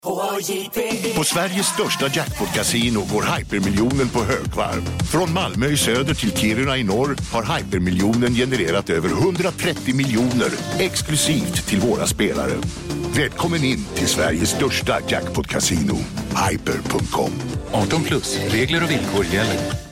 På Sveriges största jackpot-casino går hypermiljonen på högvarv. Från Malmö i söder till Kiruna i norr har hypermiljonen genererat över 130 miljoner exklusivt till våra spelare. Välkommen in till Sveriges största jackpot-casino, hyper.com. 18 plus, regler och villkor gäller.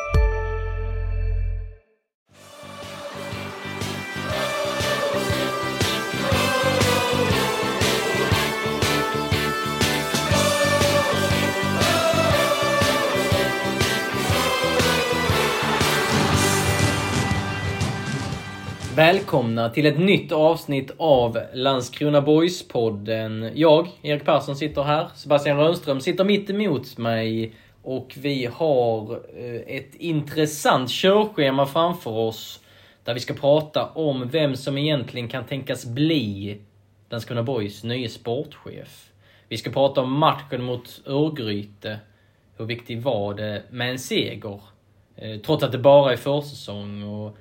Välkomna till ett nytt avsnitt av Landskrona Boys-podden. Jag, Erik Persson, sitter här. Sebastian Rönnström sitter mitt emot mig. Och vi har ett intressant körschema framför oss. Där vi ska prata om vem som egentligen kan tänkas bli Landskrona Boys nya sportchef. Vi ska prata om matchen mot Örgryte. Hur viktigt var det med en seger? Trots att det bara är försäsong. Och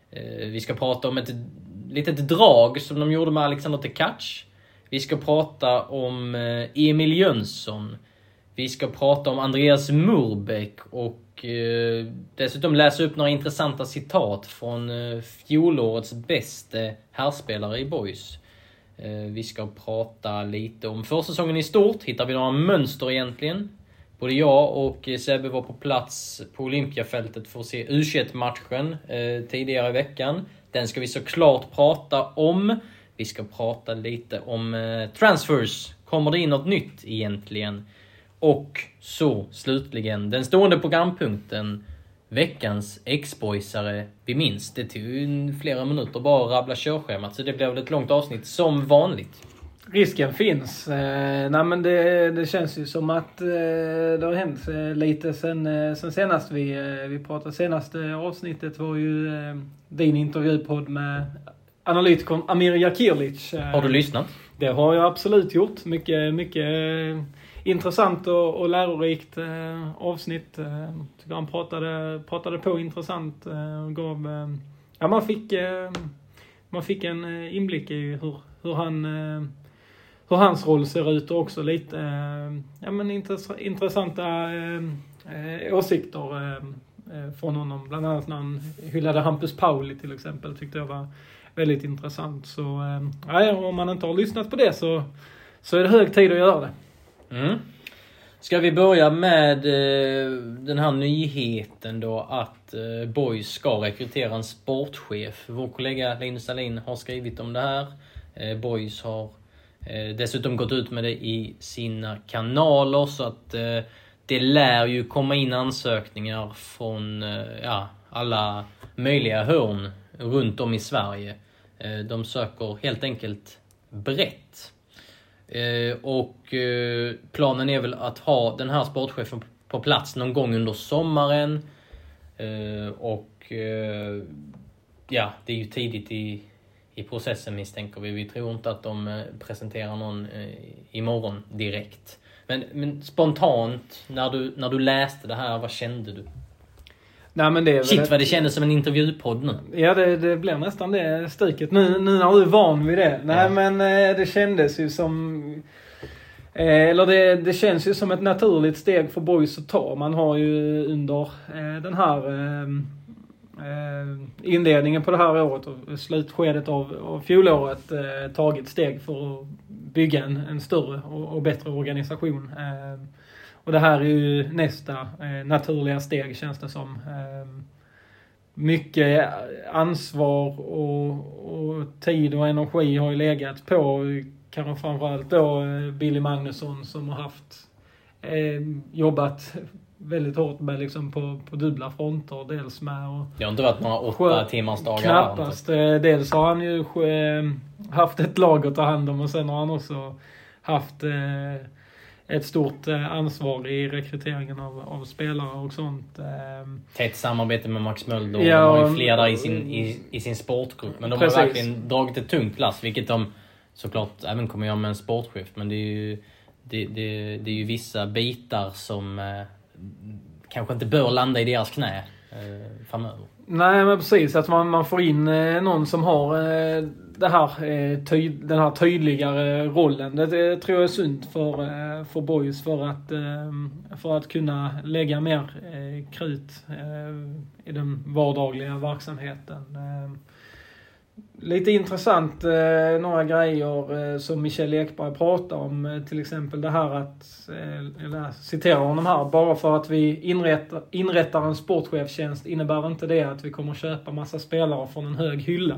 vi ska prata om ett litet drag som de gjorde med Alexander Tekac. Vi ska prata om Emil Jönsson. Vi ska prata om Andreas Murbeck. Och dessutom läsa upp några intressanta citat från fjolårets bästa herrspelare i Boys. Vi ska prata lite om försäsongen i stort. Hittar vi några mönster egentligen? Både jag och Sebbe var på plats på Olympiafältet för att se U21-matchen tidigare i veckan. Den ska vi såklart prata om. Vi ska prata lite om transfers. Kommer det in något nytt egentligen? Och så slutligen den stående programpunkten. Veckans ex-boysare. Vi minns, det tog flera minuter bara att rabbla körschemat. Så det blev ett långt avsnitt som vanligt. Risken finns. Nej, men det känns ju som att det har hänt lite sen senast vi pratade. Senaste avsnittet var ju din intervjupodd med analytikern Amir Jakirlic. Har du lyssnat? Det har jag absolut gjort. Mycket intressant och lärorikt avsnitt. Tycker han pratade på intressant. Gav, ja, man fick en inblick i hur hans roll ser ut och också lite intressanta åsikter från honom. Bland annat när han hyllade Hampus Pauli till exempel, tyckte jag var väldigt intressant. Så om man inte har lyssnat på det så är det hög tid att göra det. Mm. Ska vi börja med den här nyheten då att Boys ska rekrytera en sportchef. Vår kollega Linus Dahlin har skrivit om det här. Boys har dessutom gått ut med det i sina kanaler, så att det lär ju komma in ansökningar från alla möjliga hörn runt om i Sverige. De söker helt enkelt brett. Och planen är väl att ha den här sportchefen på plats någon gång under sommaren. Det är ju tidigt i processen, misstänker vi. Vi tror inte att de presenterar någon imorgon direkt. Men spontant, när du läste det här, vad kände du? Nej, men det Shit, vad det kändes som en intervjupodd nu. Ja, det blev nästan det stycket. Nu när du är van vid det. Nej, men det kändes ju som... det känns ju som ett naturligt steg för Boys att ta. Man har ju under den här... inledningen på det här året och slutskedet av fjolåret tagit steg för att bygga en större och bättre organisation. Och det här är ju nästa naturliga steg, känns det som. Mycket ansvar och tid och energi har ju legat på kanske framförallt då Billy Magnusson, som har haft jobbat väldigt hårt med liksom på dubbla fronter. Dels med och det har inte varit några 8 timmars dagar. Knappast. Dels har han ju haft ett lag att ta hand om, och sen har han också haft ett stort ansvar i rekryteringen av spelare och sånt. Tätt samarbete med Max Mölder. Ja, de har ju fler där i sin sportgrupp. Men de har verkligen dragit ett tungt lass, vilket de såklart även kommer göra med en sportchef. Men det är ju vissa bitar som kanske inte bör landa i deras knä. framöver. Nej, men precis. Att man får in någon som har den här tydligare rollen. Det tror jag är sunt för Boys för att kunna lägga mer krut i den vardagliga verksamheten. Lite intressant, några grejer som Michel Ekberg pratar om, till exempel det här att, jag citerar honom här, bara för att vi inrättar en sportchefstjänst innebär inte det att vi kommer köpa massa spelare från en hög hylla.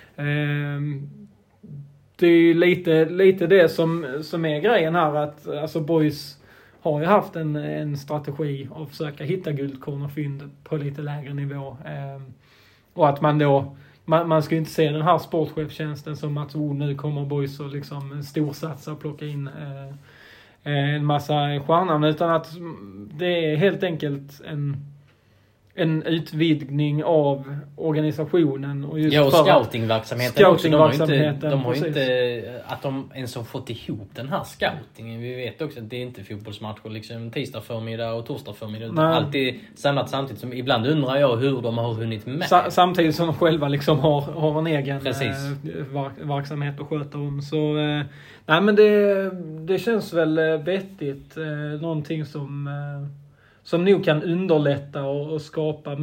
Det är ju lite det som är grejen här, att alltså Boys har ju haft en strategi att försöka hitta guldkorn och fynd på lite lägre nivå. Och att man då man ska ju inte se den här sportchefstjänsten som att nu kommer Boys och liksom storsatsa och plocka in en massa stjärnor, utan att det är helt enkelt en utvidgning av organisationen och just och scoutingverksamheten också. De har ju inte att de ens har fått ihop den här scoutingen. Vi vet också att det är inte fotbollsmatcher liksom tisdag förmiddag och torsdag förmiddag, utan alltid samlat samtidigt. Som ibland undrar jag hur de har hunnit med. Samtidigt som de själva liksom har en egen verksamhet att sköta om. Så nej, men det känns väl vettigt. Någonting som nog kan underlätta och skapa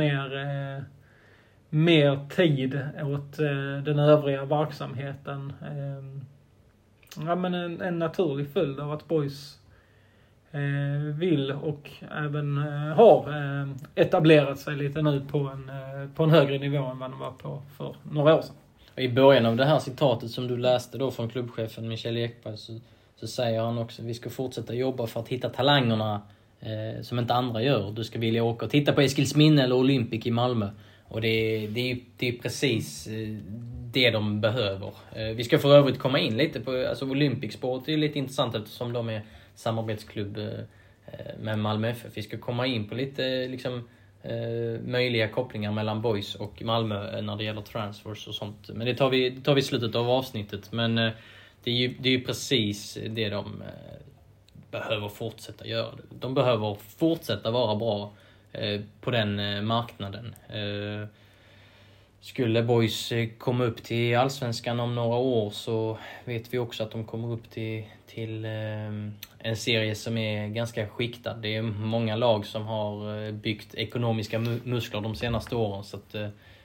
mer tid åt den övriga verksamheten. Ja, men en naturlig följd av att Boys vill och även har etablerat sig lite nu på en högre nivå än vad de var på för några år sedan. I början av det här citatet som du läste då från klubbchefen Michel Ekberg så säger han också att vi ska fortsätta jobba för att hitta talangerna som inte andra gör. Du ska vilja åka och titta på Eskilsminne eller Olympic i Malmö. Och det är precis det de behöver. Vi ska för övrigt komma in lite på Olympic Sport. Det är lite intressant eftersom de är samarbetsklubb med Malmö FF. Vi ska komma in på lite liksom, möjliga kopplingar mellan Boys och Malmö när det gäller transfers och sånt. Men det tar vi i slutet av avsnittet. Men det är ju precis det de behöver fortsätta göra. De behöver fortsätta vara bra på den marknaden. Skulle Boys komma upp till Allsvenskan om några år, så vet vi också att de kommer upp till en serie som är ganska skiktad. Det är många lag som har byggt ekonomiska muskler de senaste åren, så att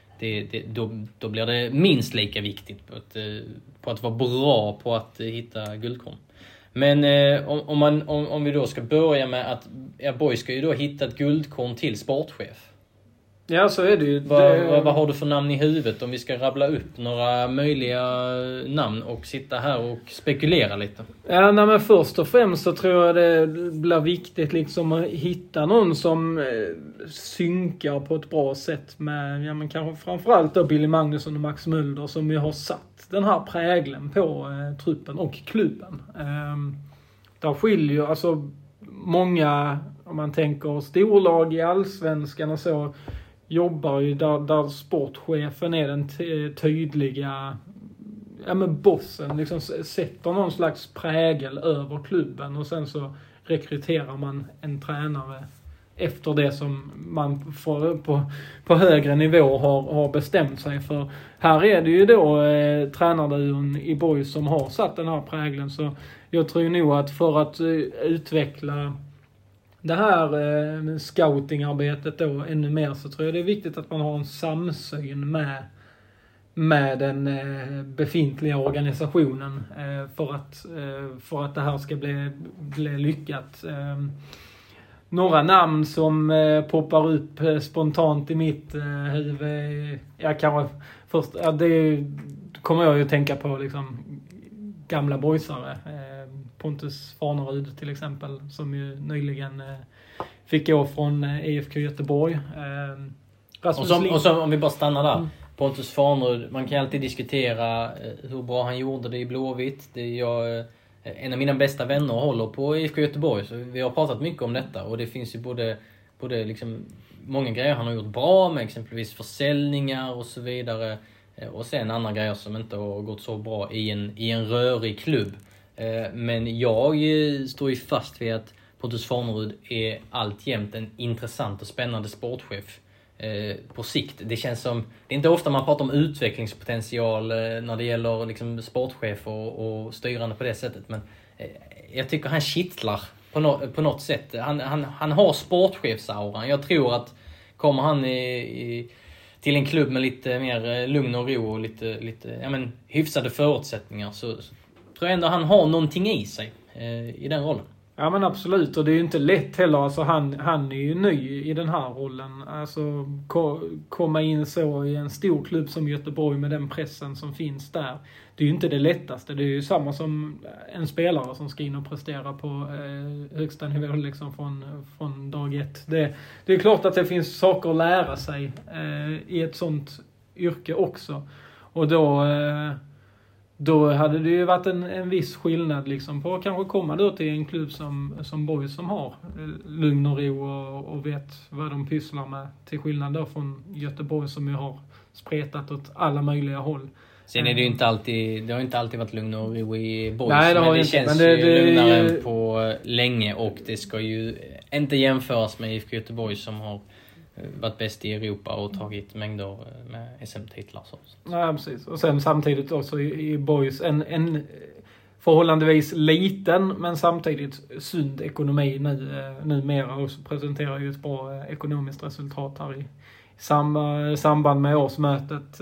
då blir det minst lika viktigt på att vara bra på att hitta guldkorn. Men om vi då ska börja med att Boys ska ju då hitta ett guldkorn till sportchef. Ja, så är det ju. Vad har du för namn i huvudet om vi ska rabbla upp några möjliga namn och sitta här och spekulera lite? Ja, men först och främst så tror jag det blir viktigt liksom att hitta någon som synkar på ett bra sätt med, men kanske framförallt då Billy Magnusson och Max Mulder, som ju har satt den här prägeln på truppen och klubben. Där skiljer alltså många, om man tänker storlag i Allsvenskan och så, jobbar ju där sportchefen är den tydliga bossen, liksom sätter någon slags prägel över klubben, och sen så rekryterar man en tränare efter det som man på högre nivå har bestämt sig för. Här är det ju då tränarduon i Boys som har satt den här prägeln, så jag tror nog att för att utveckla det här scoutingarbetet då ännu mer, så tror jag det är viktigt att man har en samsyn med den befintliga organisationen för att det här ska bli lyckat. Några namn som poppar upp spontant i mitt huvud, jag kanske först, det kommer jag ju tänka på liksom gamla boysare. Pontus Farnerud till exempel, som ju nyligen fick gå från IFK Göteborg. Och så om vi bara stannar där. Pontus Farnerud, man kan alltid diskutera hur bra han gjorde det i Blåvitt. En av mina bästa vänner håller på IFK Göteborg, så vi har pratat mycket om detta. Och det finns ju både liksom många grejer han har gjort bra med, exempelvis försäljningar och så vidare. Och sen andra grejer som inte har gått så bra i en rörig klubb. Men jag står ju fast vid att Pontus Farnerud är alltjämt en intressant och spännande sportchef. på sikt. Det känns som, det är inte ofta man pratar om utvecklingspotential när det gäller liksom sportchef och styrande på det sättet, men jag tycker han kittlar på något sätt. Han har sportchefsauran. Jag tror att kommer han till en klubb med lite mer lugn och ro och lite hyfsade förutsättningar, så tror jag ändå han har någonting i sig i den rollen. Ja men absolut, och det är ju inte lätt heller. Alltså han är ju ny i den här rollen. Alltså komma in så i en stor klubb som Göteborg med den pressen som finns där. Det är ju inte det lättaste. Det är ju samma som en spelare som ska in och prestera på högsta nivå liksom från dag ett. Det är klart att det finns saker att lära sig i ett sånt yrke också. Och då hade det ju varit en viss skillnad liksom på att kanske komma då till en klubb som Boys som har lugn och ro och vet vad de pysslar med. Till skillnad då från Göteborg som ju har spretat åt alla möjliga håll. Sen är det ju inte alltid, det har inte alltid varit lugn och ro i Boys. Nej, men det inte, känns men ju lugnare än på länge, och det ska ju inte jämföras med IFK Göteborg som har varit bäst i Europa och tagit mängder med SM-titlar. Ja, precis. Och sen samtidigt också i Boys en förhållandevis liten men samtidigt sund ekonomi numera, och presenterar ju ett bra ekonomiskt resultat här i samband med årsmötet.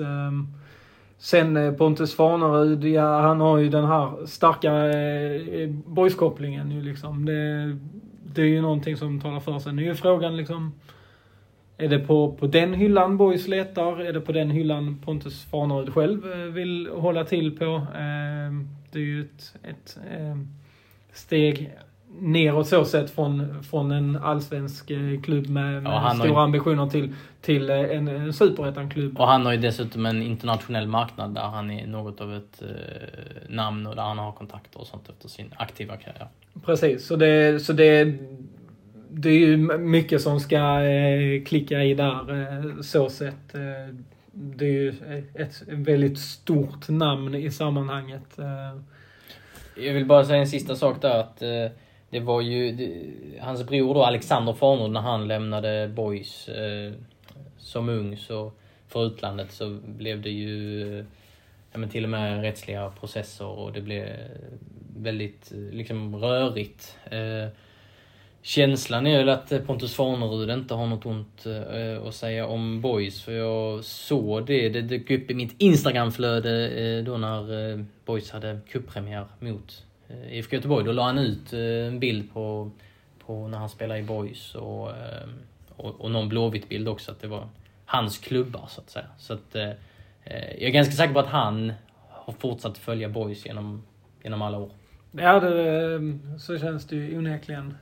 Sen Pontus Farnerud, ja, han har ju den här starka Boys-kopplingen ju liksom. Det är ju någonting som talar för sig. Nu är frågan liksom, är det på den hyllan Boys letar? Är det på den hyllan Pontus Farnerud själv vill hålla till på? Det är ju ett steg neråt så sett från en allsvensk klubb med stora ambitioner till en superettan-klubb. Och han har ju dessutom en internationell marknad där han är något av ett namn och där han har kontakter och sånt efter sin aktiva karriär. Precis, så det är ju mycket som ska klicka i där så sett. Det är ju ett väldigt stort namn i sammanhanget. Jag vill bara säga en sista sak där, att det var ju hans bror då, Alexander Farnerud, när han lämnade Boys som ung så för utlandet, så blev det ju till och med rättsliga processer och det blev väldigt liksom rörigt. Känslan är ju att Pontus Farnerud inte har något ont att säga om Boys, för jag såg det dök upp i mitt Instagramflöde då när Boys hade cuppremiär mot IFK Göteborg. Då la han ut en bild på när han spelade i Boys och någon blåvitt bild också, att det var hans klubbar så att säga. Så att jag är ganska säker på att han har fortsatt följa Boys genom alla år. Ja, så känns det ju onekligen.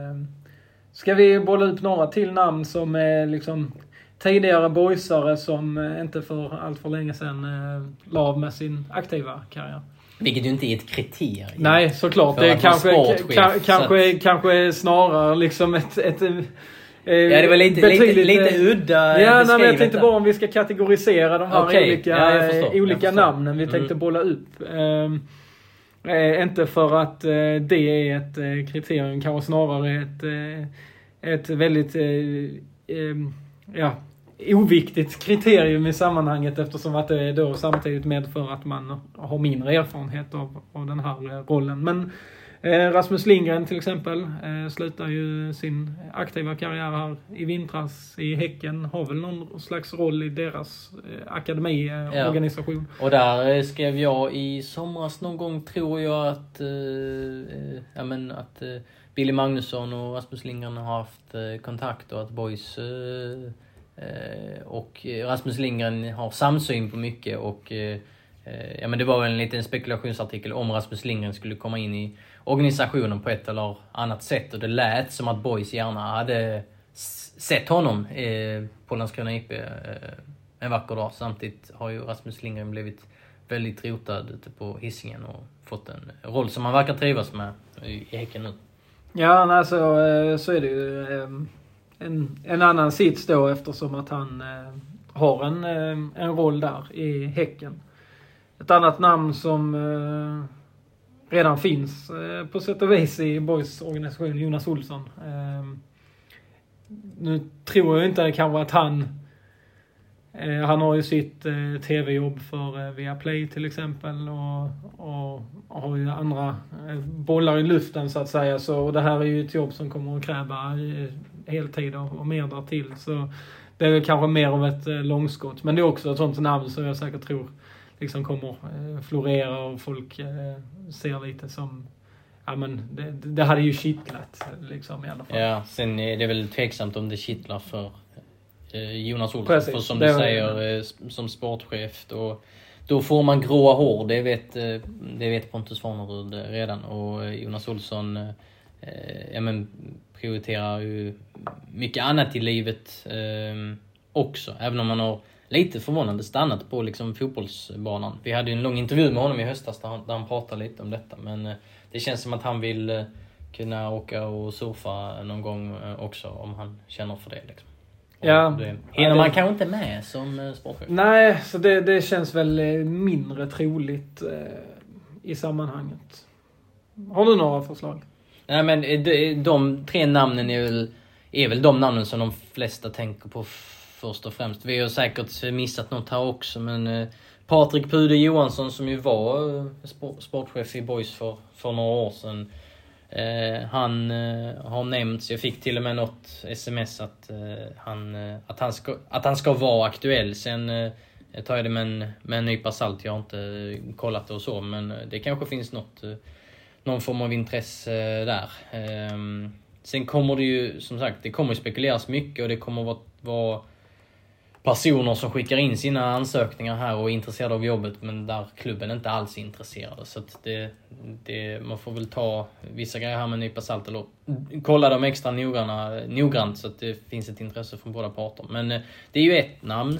Ska vi bolla upp några till namn som är liksom tidigare boysare som inte för allt för länge sedan la av med sin aktiva karriär? Vilket ju inte är ett kriterium. Nej, såklart. Det är kanske snarare liksom ett det var lite udda. Ja, men jag tänkte bara om vi ska kategorisera de här olika namnen vi tänkte bolla upp. Inte för att det är ett kriterium, kanske snarare ett väldigt oviktigt kriterium i sammanhanget, eftersom att det då samtidigt medför att man har mindre erfarenhet av den här rollen. Men Rasmus Lindgren till exempel slutar ju sin aktiva karriär här i vintras i Häcken, har väl någon slags roll i deras akademiorganisation. Ja. Och där skrev jag i somras någon gång, tror jag, att Billy Magnusson och Rasmus Lindgren har haft kontakt, och att Boys och Rasmus Lindgren har samsyn på mycket, och det var en liten spekulationsartikel om Rasmus Lindgren skulle komma in i organisationen på ett eller annat sätt, och det lät som att Boys gärna hade sett honom på Landskrona IP en vacker dag. Samtidigt har ju Rasmus Lindgren blivit väldigt rotad ute på Hisingen och fått en roll som han verkar trivas med i Häcken nu. Ja, alltså så är det ju en annan sits då, eftersom att han har en roll där i Häcken. Ett annat namn som redan finns på sätt och vis i Boys organisation, Jonas Olsson. Nu tror jag inte kanske att han Han har ju sitt tv-jobb för Viaplay till exempel och har ju andra bollar i luften så att säga. Så det här är ju ett jobb som kommer att kräva heltid och mer där till. Så det är kanske mer av ett långskott. Men det är också ett sånt namn som jag säkert tror liksom kommer florera och folk ser lite som... Ja, men det hade ju kittlat liksom i alla fall. Ja, sen är det väl tveksamt om det kittlar för Jonas Olsson. Precis, för som du säger, som sportchef då får man gråa hår. Det vet Pontus Farnerud redan. Och Jonas Olsson prioriterar ju mycket annat i livet också. Även om man har lite förvånande stannat på liksom fotbollsbanan. Vi hade ju en lång intervju med honom i höstas där han pratade lite om detta. Men det känns som att han vill kunna åka och surfa någon gång också om han känner för det. Liksom. Ja, hinner man kanske inte med som sportchef? Nej, så det känns väl mindre troligt i sammanhanget. Har du några förslag? Nej, men de 3 namnen är väl de namnen som de flesta tänker på först och främst. Vi har säkert missat något här också, men Patrik Pude Johansson som ju var sportchef i Boys för några år sedan. Han har nämnts, jag fick till och med något sms att han ska vara aktuell. Sen tar jag det med en nypa salt. Jag har inte kollat det och så, men det kanske finns någon form av intresse där. Sen kommer det ju, som sagt, det kommer spekuleras mycket och det kommer vara personer som skickar in sina ansökningar här och är intresserade av jobbet, men där klubben inte alls är intresserade. Så att man får väl ta vissa grejer här med en nypa salt eller kolla dem extra noggrant så att det finns ett intresse från båda parter. Men det är ju ett namn.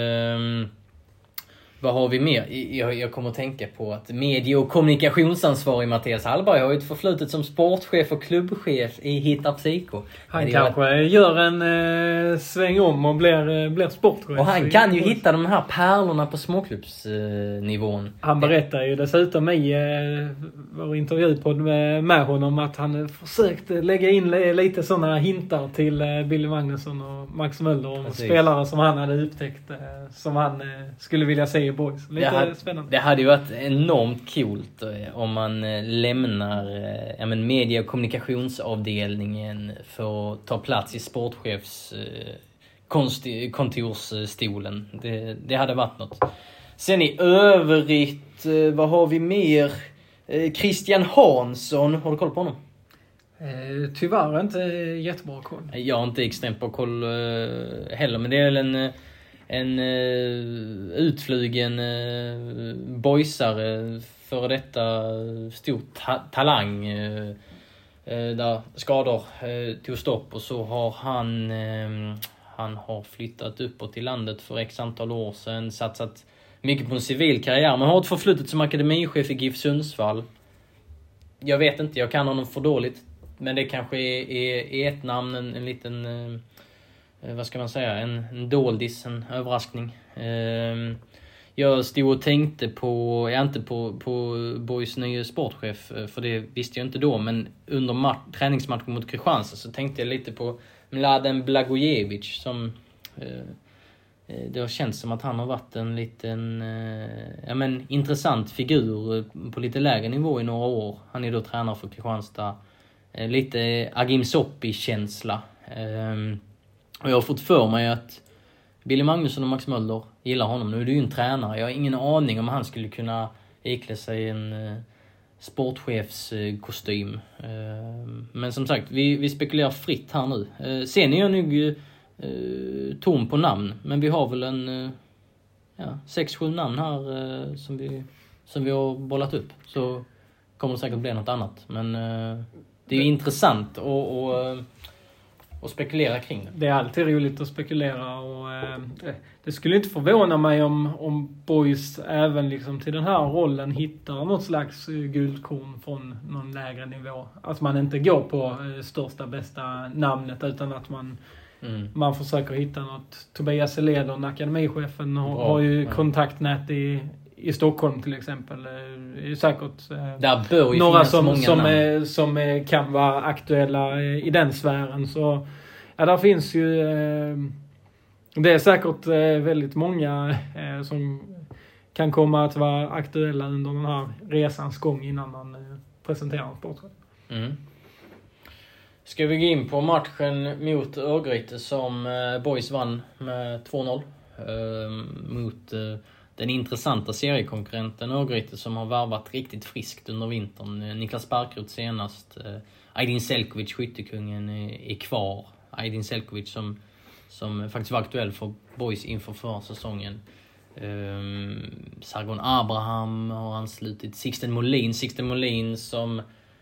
Vad har vi mer? Jag kommer att tänka på att medie- och kommunikationsansvarig Mattias Hallberg har ju ett förflutet som sportchef och klubbchef i Hitta Psyko. Han kanske gör en sväng om och blir sportchef. Och han kan ju hitta de här pärlorna på småklubbsnivån. Han berättar ju dessutom i vår intervjupodd med honom att han försökte lägga in lite sådana hintar till Billy Magnusson och Max Möller om spelare som han hade upptäckt som han skulle vilja se i Boys. Lite spännande. Det hade ju varit enormt coolt om man lämnar media- och kommunikationsavdelningen för att ta plats i sportchefs kontorsstolen. Det hade varit något. Sen i övrigt, vad har vi mer? Christian Hansson, har du koll på honom? Tyvärr inte jättebra koll. Jag har inte extremt bra koll heller, men det är väl en utflygen boysare för detta stor talang där skador tog stopp, och så har han har flyttat uppåt i landet för x antal år sedan, satsat mycket på en civil karriär, men har ett förflutet som akademichef i GIF Sundsvall. Jag vet inte, jag kan honom för dåligt, men det kanske är ett namn, en liten vad ska man säga, en doldis, en överraskning. Jag stod och tänkte inte på Boys nya sportchef, för det visste jag inte då, men under träningsmatchen mot Kristianstad så tänkte jag lite på Mladen Blagojevic som det har känts som att han har varit en liten intressant figur på lite lägre nivå i några år. Han är då tränare för Kristianstad. Lite Agim Soppi-känsla. Och jag har fått för mig att Billy Magnusson och Max Möller gillar honom. Nu är det ju en tränare. Jag har ingen aning om han skulle kunna iklä sig en sportchefskostym. Men som sagt, vi spekulerar fritt här nu. Sen är jag nog tom på namn. Men vi har väl 6-7 namn här som vi har bollat upp. Så kommer det säkert bli något annat. Men det är ju intressant och spekulera kring det. Det är alltid roligt att spekulera, och det skulle inte förvåna mig om Boys även liksom till den här rollen hittar något slags guldkorn från någon lägre nivå. Att man inte går på största bästa namnet, utan att man försöker hitta något. Tobias Eledon, akademichefen, har ju kontaktnät i Stockholm till exempel. Det är säkert där bör ju några som kan vara aktuella i den sfären. Så ja, där finns ju Det är säkert väldigt många som kan komma att vara aktuella under den här resans gång innan man presenterar en sportchef. Ska vi gå in på matchen mot Örgryte som Boys vann med 2-0 mot den intressanta seriekonkurrenten Örgryte som har värvat riktigt friskt under vintern. Niklas Barkrot senast. Aydin Selkovic, skyttekungen, är kvar. Aydin Selkovic som faktiskt var aktuell för Boys inför förra säsongen. Sargon Abraham har anslutit. Sixten Molin som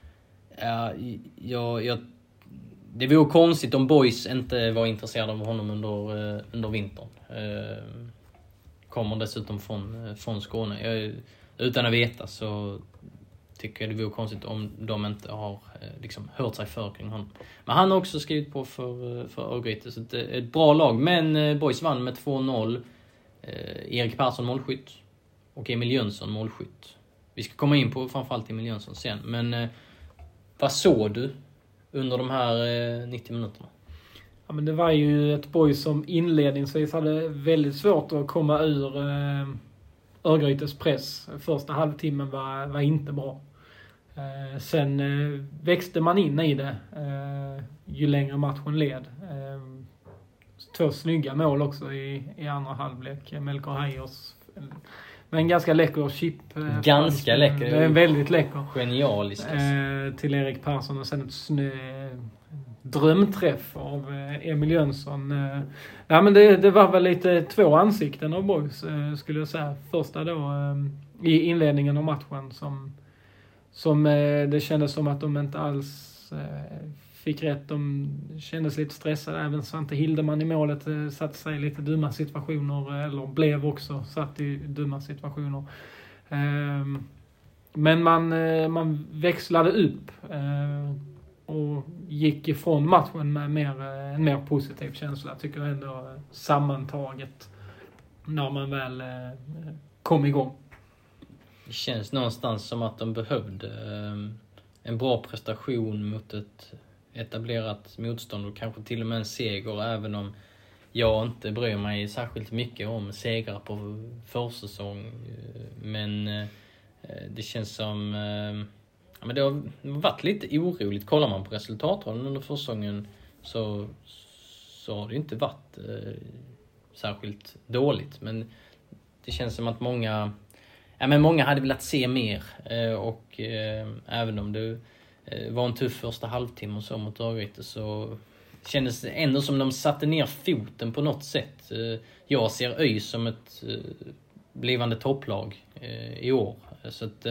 det vore konstigt om Boys inte var intresserade av honom under vintern. Kommer dessutom från Skåne. Utan att veta så tycker jag det vore konstigt om de inte har hört sig för kring honom. Men han har också skrivit på för Örgryte, så det är ett bra lag. Men Boys vann med 2-0. Erik Persson målskytt och Emil Jönsson målskytt. Vi ska komma in på framförallt Emil Jönsson sen. Men vad såg du under de här 90 minuterna? Ja, men det var ju ett Boys som inledningsvis hade väldigt svårt att komma ur Örgrytes press. Första halvtimmen var inte bra. Sen växte man in i det ju längre matchen led. 2 snygga mål också i andra halvlek. Melker Heiers med en ganska läcker chip. Ganska läcker. Det är väldigt läcker. Genialisk. Till Erik Persson och sen ett drömträff av Emil Jönsson. Ja, men det var väl lite 2 ansikten av Boys skulle jag säga. Första då i inledningen av matchen som det kändes som att de inte alls fick rätt. De kändes lite stressade. Även Svante Hildeman i målet satte sig i lite dumma situationer. Eller blev också satt i dumma situationer. Men man växlade upp och gick ifrån matchen med en mer positiv känsla. Tycker jag ändå sammantaget när man väl kom igång. Det känns någonstans som att de behövde en bra prestation mot ett etablerat motstånd och kanske till och med en seger, även om jag inte bryr mig särskilt mycket om segrar på försäsong. Men det känns som men det har varit lite oroligt. Kollar man på resultaten under försäsongen så har det inte varit särskilt dåligt, men det känns som att många hade velat se mer och även om det var en tuff första halvtimme och så mot Örgryte så kändes det ändå som de satte ner foten på något sätt. Jag ser ÖIS som ett blivande topplag i år, så att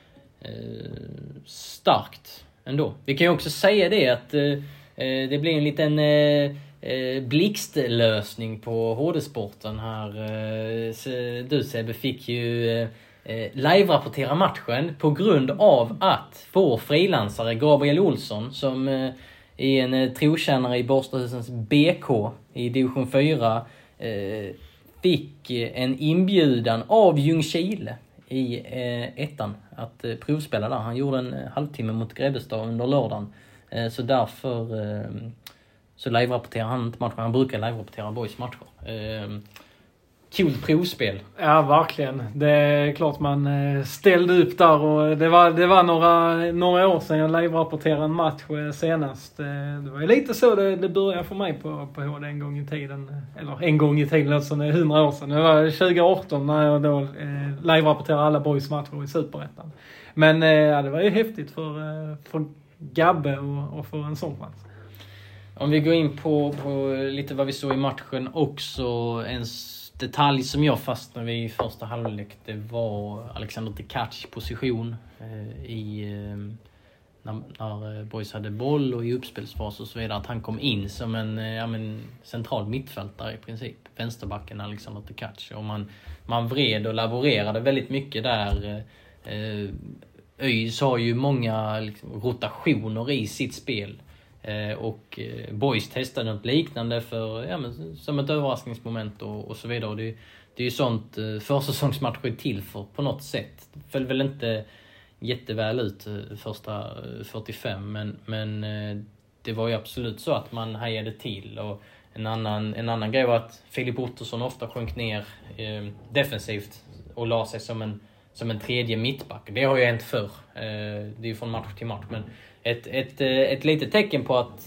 starkt ändå. Vi kan ju också säga det att det blir en liten blixtlösning på HD-sporten här. Du Sebbe fick ju live-rapportera matchen på grund av att vår frilansare Gabriel Olsson, som är en trotjänare i Borstahusens BK i division 4, fick en inbjudan av Ljungskile i ettan att provspela där. Han gjorde en halvtimme mot Grebbestad under lördagen. Så därför så live-rapporterar han inte matchen. Han brukar live-rapportera Boys matcher. Kul provspel. Ja, verkligen. Det är klart man ställde upp där och det var några år sedan jag live-rapporterade en match senast. Det var lite så det började för mig på HD en gång i tiden. Eller en gång i tiden, alltså 100 år sedan. Det var 2018 när jag då live-rapporterade alla Boys matcher i Superettan. Men det var ju häftigt för Gabbe och för en sån match. Om vi går in på lite vad vi såg i matchen också, en detalj som jag fastnade vid i första halvlek, det var Alexander Tkacs position när Boys hade boll och i uppspelsfas och så vidare, att han kom in som en central mittfältare i princip, vänsterbacken Alexander Tkac, och man vred och laborerade väldigt mycket där. ÖIS har ju många rotationer i sitt spel. Och Boys testade något liknande som ett överraskningsmoment och så vidare. Det är ju sånt försäsongsmatcher till för på något sätt. Det föll väl inte jätteväl ut första 45, men det var ju absolut så att man hejade till och En annan grej var att Filip Ottosson ofta sjönk ner defensivt och la sig som en tredje mittback. Det har ju hänt förr. Det är ju från match till match. Men ett litet tecken på att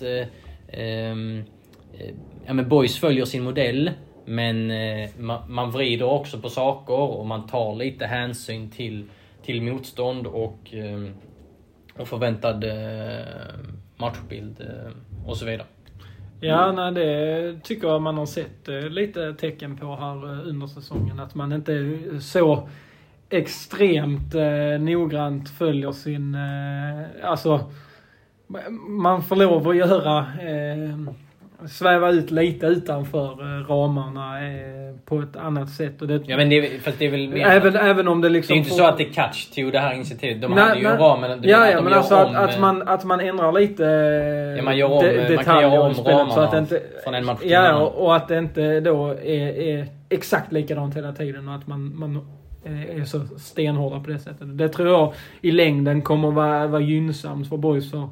Boys följer sin modell, men man vrider också på saker och man tar lite hänsyn till motstånd och förväntad matchbild och så vidare. Ja, nej, det tycker jag man har sett lite tecken på här under säsongen. Att man inte så extremt noggrant följer sin... alltså, man får lov att göra... sväva ut lite utanför ramarna på ett annat sätt. Och det, ja, men det är väl mer, även om det liksom... Det är inte så att det catch till det här initiativet. De hade ju ramen... men alltså att man ändrar lite man gör om, man kan göra om ramarna så att det inte, från en match till en annan. Och att det inte då är exakt likadant hela tiden och att man är så stenhårda på det sättet. Det tror jag i längden kommer vara gynnsamt för Boys. För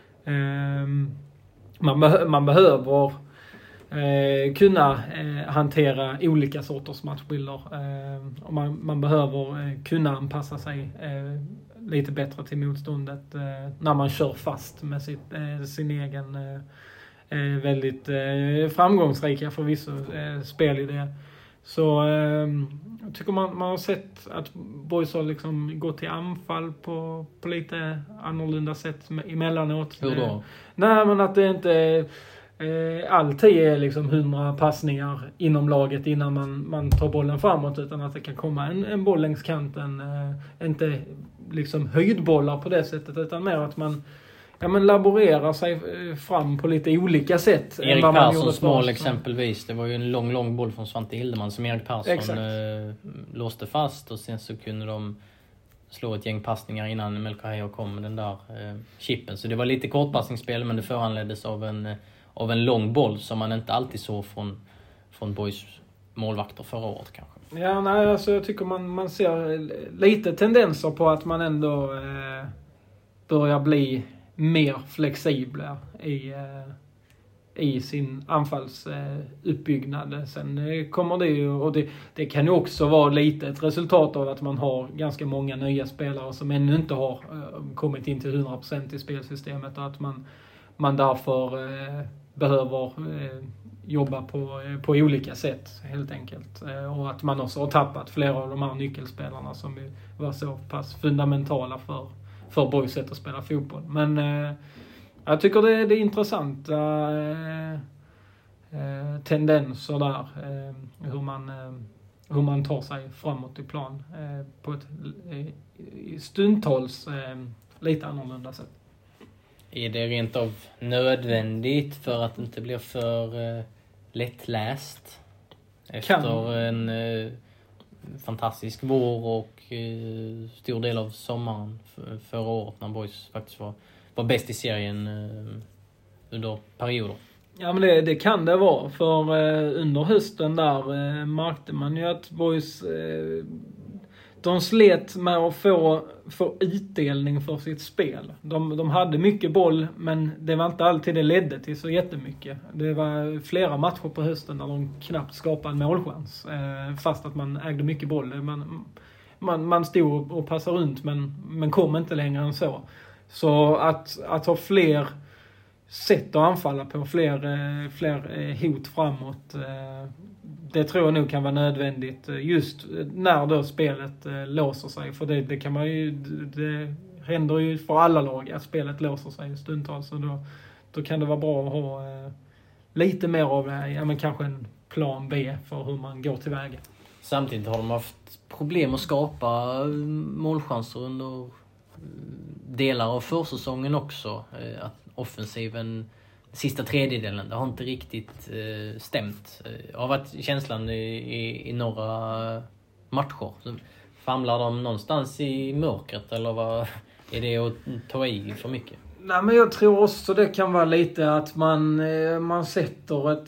man behöver kunna hantera olika sorters matchbilder. Och man behöver kunna anpassa sig lite bättre till motståndet när man kör fast med sin egen väldigt framgångsrika förvisso spelidé. Så jag tycker man har sett att Boys har liksom gått till anfall på lite annorlunda sätt emellanåt. Hur då? Nej, men att det inte alltid är liksom 100 passningar inom laget innan man tar bollen framåt, utan att det kan komma en boll längs kanten. Inte liksom höjdbollar på det sättet, utan mer att man laborerar sig fram på lite olika sätt. Erik Perssons mål exempelvis. Det var ju en lång boll från Svante Hildeman som Erik Persson låste fast, och sen så kunde de slå ett gäng passningar innan Melkahejo kom med den där chippen. Så det var lite kortpassningsspel, men det föranleddes av en lång boll som man inte alltid såg från Boys målvakter förra året kanske. Ja, nej, alltså jag tycker man ser lite tendenser på att man ändå börjar bli mer flexibla i sin anfallsuppbyggnad. Sen kommer det ju, och det kan ju också vara lite ett resultat av att man har ganska många nya spelare som ännu inte har kommit in till 100% i spelsystemet, och att man därför behöver jobba på olika sätt helt enkelt. Och att man också har tappat flera av de här nyckelspelarna som var så pass fundamentala för Boys sätt att spela fotboll. Men jag tycker det är intressanta tendenser där. Hur man tar sig framåt i plan på ett stundtals lite annorlunda sätt. Är det rent av nödvändigt för att det inte blir för lättläst efter en fantastisk vår och stor del av sommaren förra året när Boys faktiskt var bäst i serien under perioder? Ja, men det kan det vara. För under hösten där märkte man ju att Boys de slet med att få utdelning för sitt spel. De hade mycket boll, men det var inte alltid det ledde till så jättemycket. Det var flera matcher på hösten där de knappt skapade en målchans. Fast att man ägde mycket boll. Man stod och passade runt, men kom inte längre än så. Så att ha fler sätt att anfalla på, fler hot framåt, det tror jag nog kan vara nödvändigt just när då spelet låser sig. För det kan man ju, det händer ju för alla lag att spelet låser sig stundtals. Så då kan det vara bra att ha lite mer av kanske en plan B för hur man går tillväga. Samtidigt har de haft problem att skapa målchanser under delar av försäsongen också. Att offensiven, sista tredjedelen, det har inte riktigt stämt. Det har varit känslan i några matcher. Så famlar de någonstans i mörkret, eller vad är det att ta i för mycket? Nej, men jag tror också det kan vara lite att man sätter ett...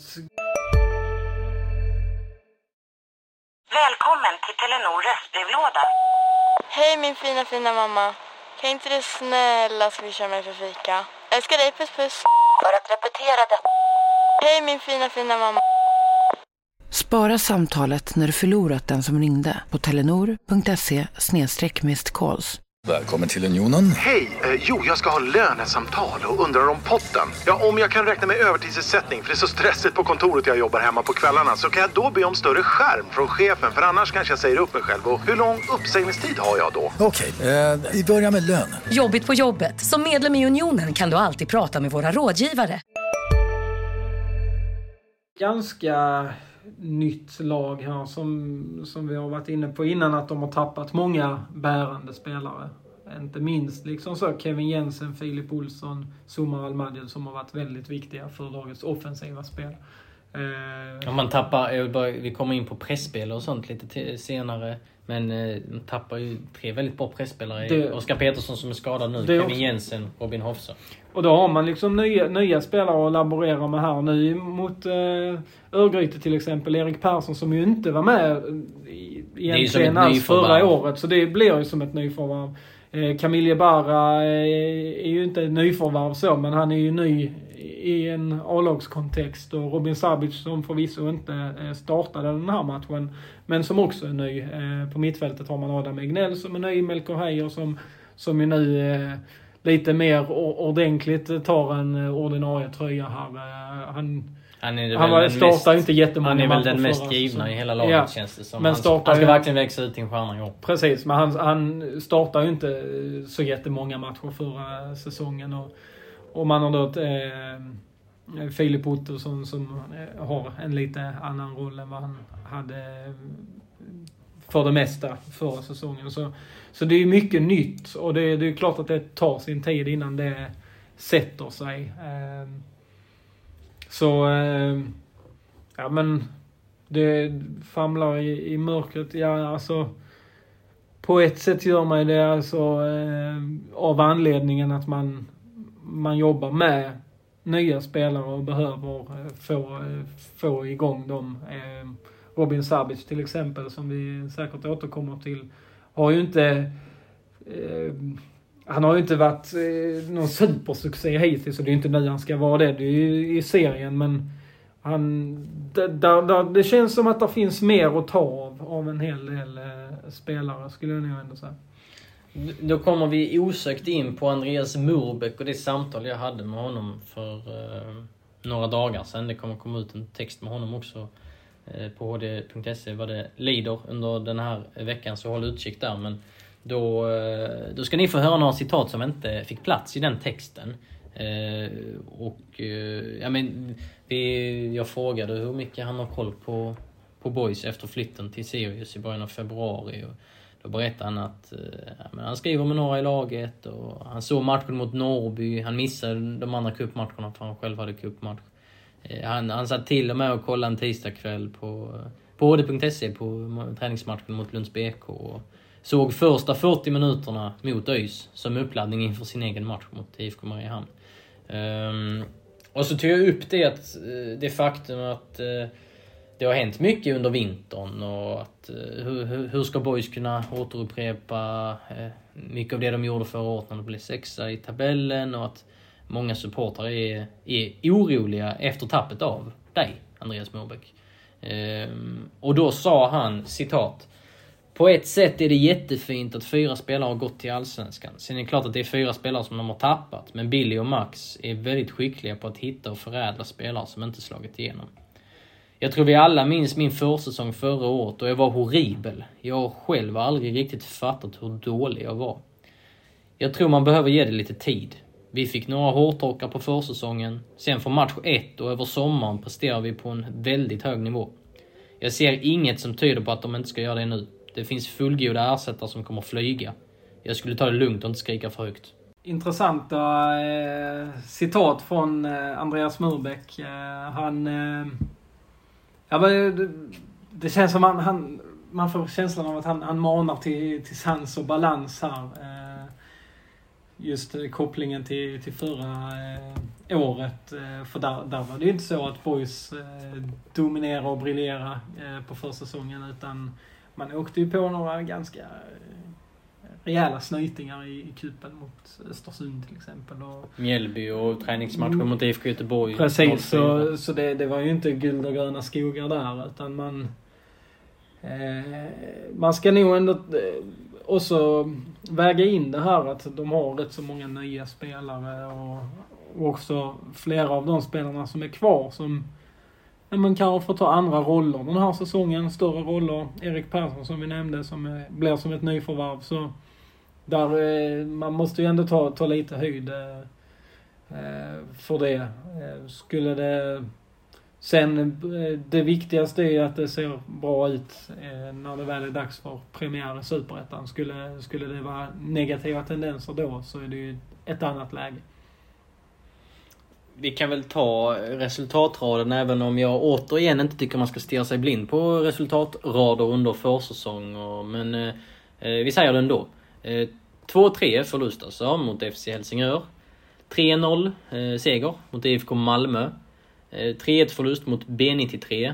Välkommen till Telenor röstbrevlåda. Hej min fina mamma. Kan inte du snälla swisha mig för fika? Älskar dig, puss puss. För att repetera det. Hej min fina mamma. Spara samtalet när du förlorat den som ringde på telenor.se/missed-calls. Välkommen till Unionen. Hej, jag ska ha lönesamtal och undrar om potten. Ja, om jag kan räkna med övertidsersättning för det är så stressigt på kontoret jag jobbar hemma på kvällarna, så kan jag då be om större skärm från chefen, för annars kanske jag säger upp mig själv. Och hur lång uppsägningstid har jag då? Okej, vi börjar med lön. Jobbigt på jobbet. Som medlem i Unionen kan du alltid prata med våra rådgivare. Ganska nytt lag här som vi har varit inne på innan, att de har tappat många bärande spelare. Inte minst liksom så Kevin Jensen, Filip Olsson, Somar Almadjed som har varit väldigt viktiga för lagets offensiva spel. Man tappar, vi kommer in på pressspel och sånt lite senare, men de tappar ju 3 väldigt bra pressspelare. Oskar Petersson som är skadad nu, Kevin Jensen, Robin Hofsa. Och då har man liksom nya spelare att laborera med här nu mot Örgryte till exempel. Erik Persson som ju inte var med egentligen alls förra året, så det blir ju som ett nyförvärv. Camille Barra är ju inte ett nyförvärv så, men han är ju ny i en A-lagskontext, och Robin Sabic som förvisso inte startade den här matchen, men som också är ny. På mittfältet har man Adam Egnell som är ny, Melker Heier som är nu lite mer ordentligt tar en ordinarie tröja här. Han startar inte jättemånga matcher. Han är väl den mest skrivna i hela laget, känns det som. Men han ska verkligen växa ut till en stjärna i år. Precis, men han startar ju inte så jättemånga matcher förra säsongen. Och man har då Filip Ottosson som har en lite annan roll än vad han hade för det mesta förra säsongen. Så det är mycket nytt, och det är klart att det tar sin tid innan det sätter sig. Ja, men det famlar i mörkret. Ja, alltså på ett sätt gör man det alltså av anledningen att man jobbar med nya spelare och behöver få igång dem. Robin Sabic till exempel, som vi säkert återkommer till, har ju inte han har ju inte varit någon supersuccé hittills, så det är inte nu han ska vara det. Det är ju i serien, men det känns som att det finns mer att ta av en hel del spelare, skulle jag nog ändå säga. Då kommer vi osökt in på Andreas Murbeck och det samtal jag hade med honom för några dagar sedan. Det kommer komma ut en text med honom också på hd.se vad det lider under den här veckan, så håll utkik där. Men då ska ni få höra några citat som inte fick plats i den texten. Jag frågade hur mycket han har koll på Boys efter flytten till Sirius i början av februari, och då berättade han att han skriver med några i laget, och han såg matchen mot Norrby. Han missade de andra cupmatcherna för han själv hade cupmatch. Han satt till och med och kollade en tisdagkväll på hd.se på träningsmatchen mot Lunds BK, och såg första 40 minuterna mot ÖIS som uppladdning inför sin egen match mot IFK Mariehamn. Och så tog jag upp det faktum att det har hänt mycket under vintern, och att hur ska Boys kunna återupprepa mycket av det de gjorde förra året när de blev 6:a i tabellen, och att många supportrar är oroliga efter tappet av dig, Andreas Murbeck. Och då sa han, citat: på ett sätt är det jättefint att 4 spelare har gått till Allsvenskan. Sen är det klart att det är 4 spelare som de har tappat, men Billy och Max är väldigt skickliga på att hitta och förädla spelare som inte slagit igenom. Jag tror vi alla minns min försäsong förra året, och jag var horribel. Jag har själv aldrig riktigt fattat hur dålig jag var. Jag tror man behöver ge det lite tid. Vi fick några hårtorkar på försäsongen. Sen för match 1 och över sommaren presterar vi på en väldigt hög nivå. Jag ser inget som tyder på att de inte ska göra det nu. Det finns fullgoda ersättare som kommer flyga. Jag skulle ta det lugnt och inte skrika för högt. Intressanta citat från Andreas Murbeck. Det känns som man får känslan av att han manar till sans och balans här. Just kopplingen till förra året. För där var det ju inte så att Boys dominerade och briljerade på försäsongen, utan man åkte ju på några ganska rejäla snytingar i kuppen mot Östersund till exempel. Och Mjällby och träningsmatcher mot IFK Göteborg. Precis, så det var ju inte guld och gröna skogar där, utan man ska nog ändå också väga in det här att de har rätt så många nya spelare och också flera av de spelarna som är kvar som man kanske får ta andra roller den här säsongen, större roller. Erik Persson som vi nämnde som blir som ett nyförvärv, så där man måste ju ändå ta lite höjd för det. Skulle det sen, det viktigaste är att det ser bra ut när det väl är dags för premiär i Superettan. Skulle det vara negativa tendenser då, så är det ju ett annat läge. Vi kan väl ta resultatraden, även om jag återigen inte tycker man ska stirra sig blind på resultatrader under försäsong. Men vi säger det ändå. 2-3 förlust alltså mot FC Helsingör. 3-0 seger mot IFK Malmö. 3-1 förlust mot B93.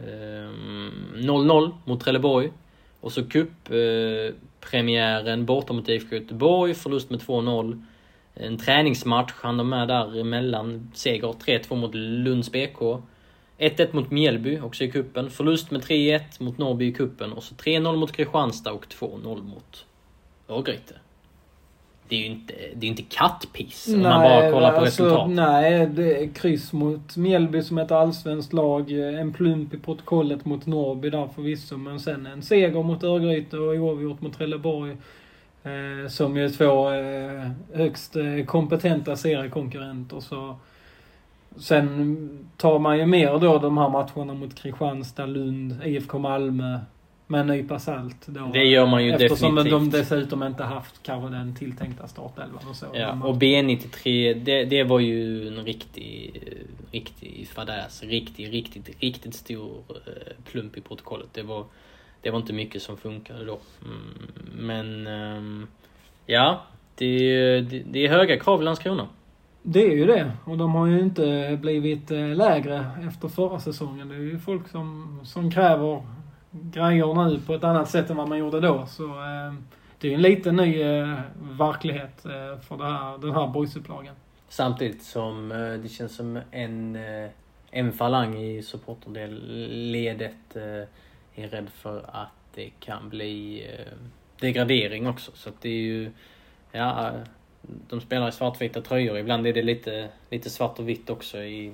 0-0 mot Trelleborg. Och så cuppremiären borta mot IFK Göteborg. Förlust med 2-0. En träningsmatch hann de med där emellan. Seger 3-2 mot Lunds BK. 1-1 mot Mjällby också i kuppen. Förlust med 3-1 mot Norrby i kuppen. Och så 3-0 mot Kristianstad och 2-0 mot Örgryte. Det är ju inte kattpiss om man bara kollar på resultat. Nej, det är kryss mot Mjällby som ett allsvenskt lag. En plump i protokollet mot Norrby där förvisso. Men sen en seger mot Örgryte och oavgjort mot Trelleborg. Som ju två högst kompetenta seriekonkurrenter. Så sen tar man ju mer då de här matcherna mot Kristianstad, Lund, IFK Malmö med en nypa salt då. Det gör man ju eftersom definitivt. De dessutom inte haft kanske den tilltänkta startelvan och så. Ja, och B93 det var ju en riktig fadäs, riktigt stor plump i protokollet. Det var inte mycket som funkade då. Men ja, det är höga krav i Landskrona. Det är ju det. Och de har ju inte blivit lägre efter förra säsongen. Det är ju folk som kräver grejer nu på ett annat sätt än vad man gjorde då. Så det är en liten ny verklighet för den här boysupplagen. Samtidigt som det känns som en falang i supporterledet är rädd för att det kan bli degradering också. Så att det är ju, ja, de spelar i svartvita tröjor. Ibland är det lite svart och vitt också i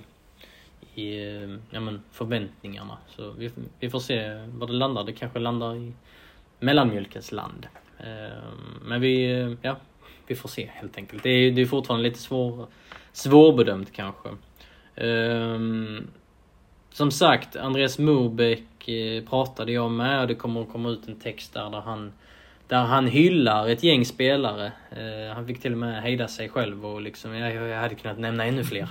förväntningarna. Så vi får se var det landar. Det kanske landar i mellanmjölkens land. Men vi får se helt enkelt. Det är fortfarande lite svårbedömt kanske. Som sagt, Andreas Mobeck pratade jag med, och det kommer att komma ut en text där han hyllar ett gäng spelare. Han fick till och med hejda sig själv och liksom, jag hade kunnat nämna ännu fler.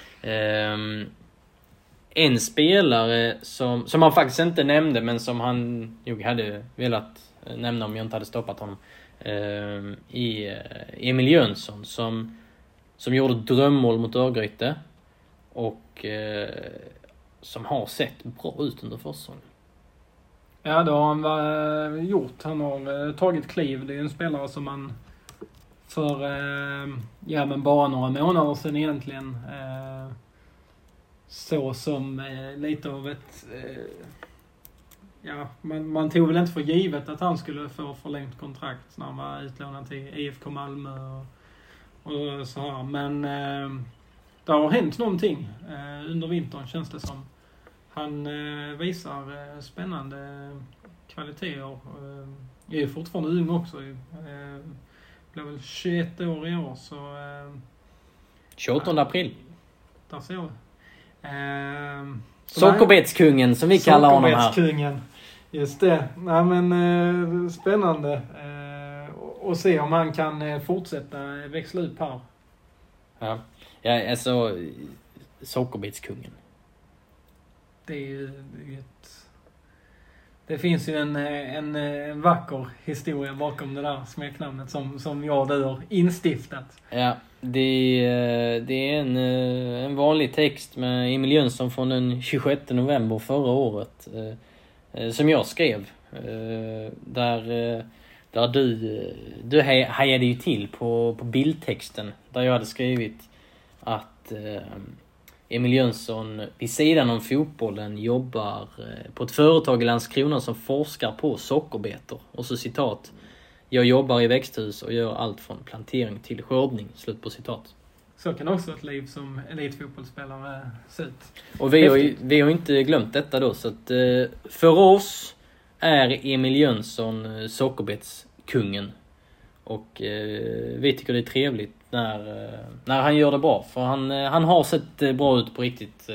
En spelare som han faktiskt inte nämnde, men som han nog hade velat nämna om jag inte hade stoppat honom, i Emil Jönsson som gjorde drömmål mot Örgryte och som har sett bra ut under försäsongen. Ja, det har han gjort. Han har tagit kliv. Det är en spelare som man för bara några månader sedan egentligen så som lite av ett man tog väl inte för givet att han skulle få förlängt kontrakt när han var utlånad till IFK Malmö och så här. Men det har hänt någonting under vintern, känns det som. Han visar spännande kvaliteter. Jag är fortfarande ung också. Blev väl 21 år i år. Så, 28 april. Där ser vi. Sockerbetskungen som vi kallar honom här. Sockerbetskungen. Just det. Nej, men spännande. Och se om han kan fortsätta växla upp här. Ja, alltså Sockerbetskungen. Det är ju det finns ju en vacker historia bakom det där smeknamnet som jag och du har instiftat. Ja, det är en vanlig text med Emil Jönsson från den 26 november förra året som jag skrev. Där Där du hajade ju till på bildtexten. Där jag hade skrivit att Emil Jönsson vid sidan om fotbollen jobbar på ett företag i Landskrona som forskar på sockerbetor. Och så citat: jag jobbar i växthus och gör allt från plantering till skördning. Slut på citat. Så kan också ett liv som elitfotbollsspelare se ut. Och vi har inte glömt detta då. Så att för oss är Emil Jönsson sockerbetskungen. Och vi tycker det är trevligt när han gör det bra. För han har sett bra ut på riktigt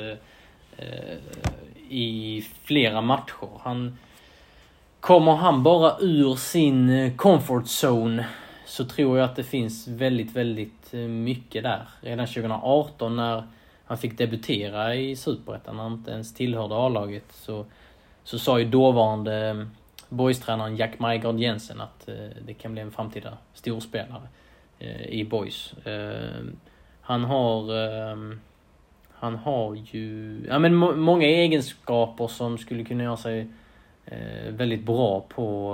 i flera matcher. Kommer han bara ur sin comfort zone, så tror jag att det finns väldigt, väldigt mycket där. Redan 2018 när han fick debutera i Superettan, när han inte ens tillhörde A-laget, så sa ju dåvarande Boys-tränaren Jack Majgaard Jensen att det kan bli en framtida storspelare i Boys. Han har ju många egenskaper som skulle kunna göra sig väldigt bra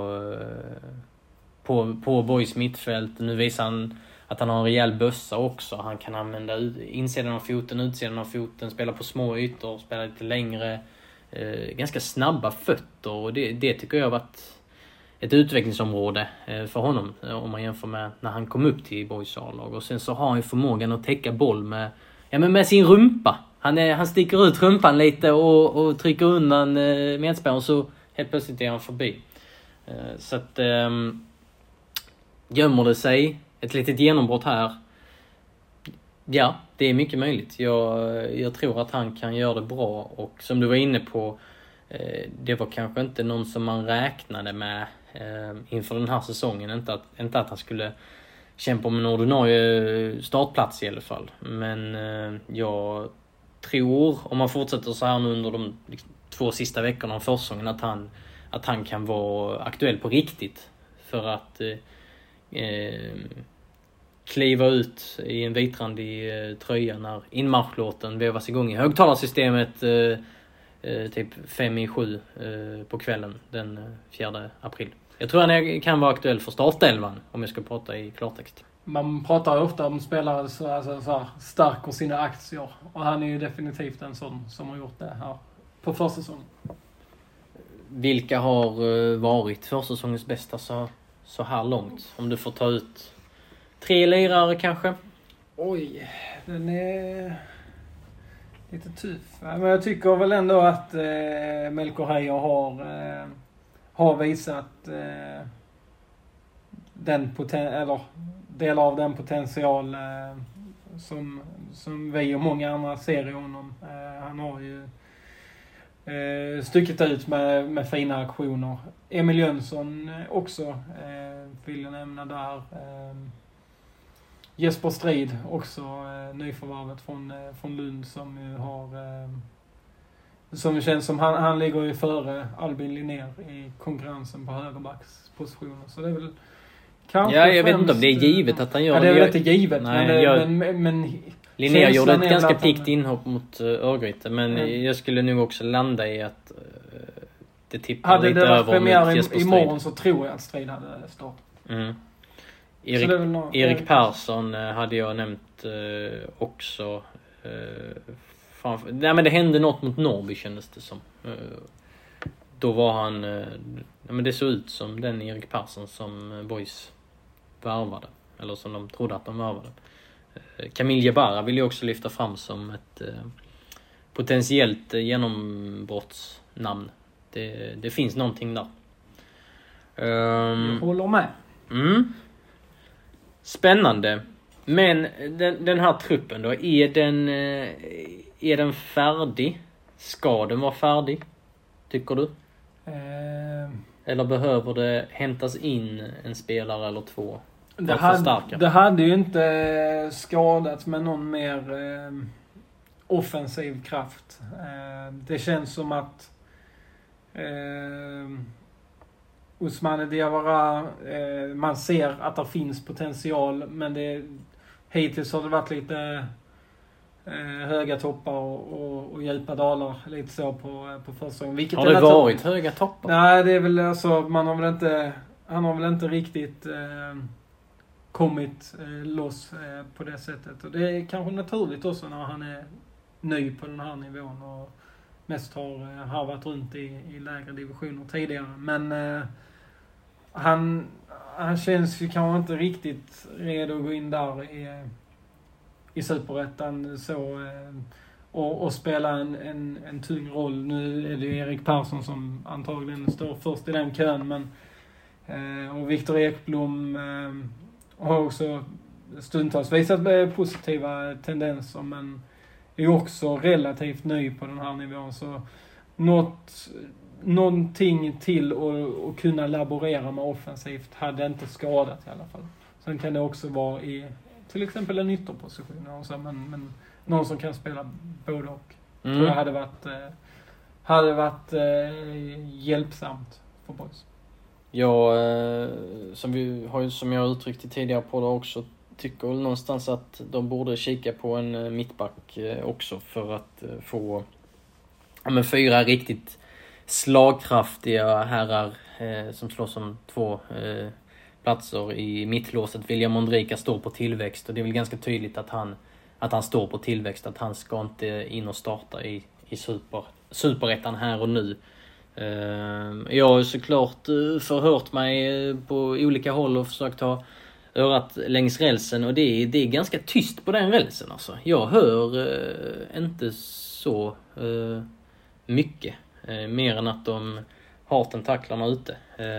på Boys mittfält. Nu visar han att han har en rejäl bössa också. Han kan använda insidan av foten, utsidan av foten, spela på små ytor, spela lite längre, ganska snabba fötter. Och det tycker jag har varit ett utvecklingsområde för honom, om man jämför med när han kom upp till Boys A-lag. Och sen så har han ju förmågan att täcka boll med sin rumpa. Han sticker ut rumpan lite och trycker undan medspelaren, så helt plötsligt är han förbi. Så att gömmer det sig ett litet genombrott här? Ja, det är mycket möjligt. Jag tror att han kan göra det bra. Och som du var inne på, det var kanske inte någon som man räknade med inför den här säsongen. Inte att han skulle kämpa om en ordinarie startplats i alla fall. Men jag tror, om man fortsätter så här nu under de 2 sista veckorna av försäsongen, att han kan vara aktuell på riktigt för att kliva ut i en vitrandig tröja när inmarschlåten vevas igång i högtalarsystemet typ 5:07 på kvällen den 4 april. Jag tror han kan vara aktuell för startelvan, om jag ska prata i klartext. Man pratar ju ofta om spelare så här, stärker sina aktier. Och han är ju definitivt en sån som har gjort det här på försäsongen. Vilka har varit försäsongens bästa så här långt? Om du får ta ut 3 lirare kanske? Oj, den är lite tuff. Men jag tycker väl ändå att Melker Heier har visat delar av den potential som vi och många andra ser i honom. Han har ju stycket ut med fina aktioner. Emil Jönsson också vill jag nämna där. Jesper Strid också, nyförvärvet från Lund, som ju har som känns som han ligger ju före Albin Linnér i konkurrensen på högerbackspositionen. Så det är väl kanske jag vet inte om det är givet att han gör det. Ja, det är väl inte givet. Nej, men Linnér gjorde ett ganska piggt inhopp mot Örgryte, men jag skulle nog också landa i att det tippar lite över mot Jesper Strid. Hade det varit premiär imorgon så tror jag att Strid hade stått. Erik Persson hade jag nämnt också. Nej, men det hände något mot Norrby, kändes det som. Då var han... men det såg ut som den Erik Persson som Boys värvade. Eller som de trodde att de värvade. Camille Jabara vill jag också lyfta fram som ett potentiellt genombrottsnamn. Det finns någonting där. Jag håller med. Spännande. Men den här truppen då, är den färdig? Ska den vara färdig? Tycker du? Eller behöver det hämtas in en spelare eller 2? Det hade ju inte skadat med någon mer offensiv kraft. Det känns som att Ousmane Diawara, man ser att det finns potential, men hittills har det varit lite höga toppar och djupa dalar, lite så på försäsongen. Har det varit höga toppar? Nej, det är väl alltså, man har väl inte han har väl inte riktigt kommit loss på det sättet. Och det är kanske naturligt också när han är ny på den här nivån och mest har harvat runt i lägre divisioner tidigare. Men han känns ju kanske inte riktigt redo att gå in där i Superettan så och spela en tung roll. Nu är det ju Erik Persson som antagligen står först i den kön, men och Viktor Ekblom har också stundtals visat positiva tendenser, men är ju också relativt ny på den här nivån, så någonting till att kunna laborera med offensivt hade inte skadat i alla fall. Sen kan det också vara i till exempel en ytterposition också, men någon som kan spela både och. Tror jag hade varit hjälpsamt för Boys. Ja, som jag uttryckt i tidigare på det också, tycker väl någonstans att de borde kika på en mittback också för att få 4 riktigt slagkraftiga herrar som slåss om 2 platser i mittlåset. William Mondrika står på tillväxt och det är väl ganska tydligt att han står på tillväxt, att han ska inte in och starta i Superettan här och nu. Jag har såklart förhört mig på olika håll och försökt ha örat längs rälsen, och det är ganska tyst på den rälsen alltså. Jag hör inte så mycket mer än att de har tentaklarna ute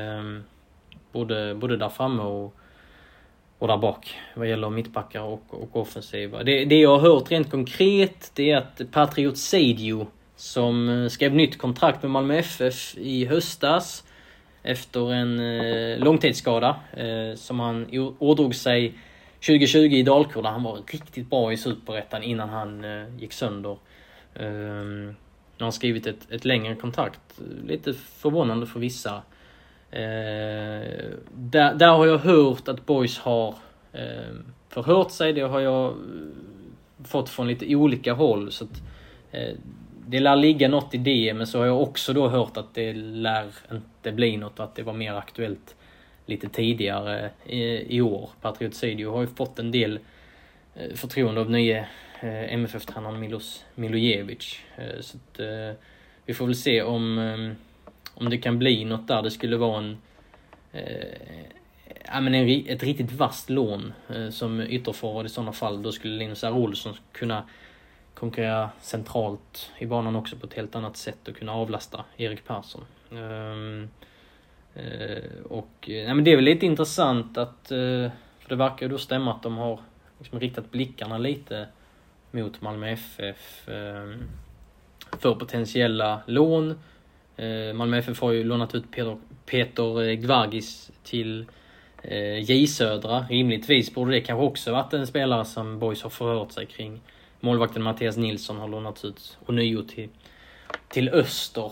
både där framme och där bak vad gäller mittbackar och offensiva. Det jag har hört rent konkret, det är att Patriot Seidio, som skrev nytt kontrakt med Malmö FF i höstas efter en långtidsskada som han ådrog sig 2020 i Dalkurd. Han var riktigt bra i Superettan innan han gick sönder. Nu har han skrivit ett längre kontrakt. Lite förvånande för vissa. Där har jag hört att Boys har förhört sig. Det har jag fått från lite olika håll. Så att, det lär ligga något i det, men så har jag också då hört att det lär inte bli något och att det var mer aktuellt lite tidigare i år. Patriot Seidio har ju fått en del förtroende av nya MFF-tränaren Milos Milojevic. Så att, vi får väl se om det kan bli något där. Det skulle vara ett riktigt vasst lån som ytterforward i sådana fall. Då skulle Linus R. Olsson kunna konkurrera centralt i banan också på ett helt annat sätt och kunna avlasta Erik Persson. Men det är väl lite intressant att för det verkar ju då stämma att de har liksom riktat blickarna lite mot Malmö FF för potentiella lån. Malmö FF har ju lånat ut Peter Gvargis till J Södra. Rimligtvis borde det kanske också varit en spelare som Boys har förhört sig kring. Målvakten Mattias Nilsson har lånat ut ånyo till Öster.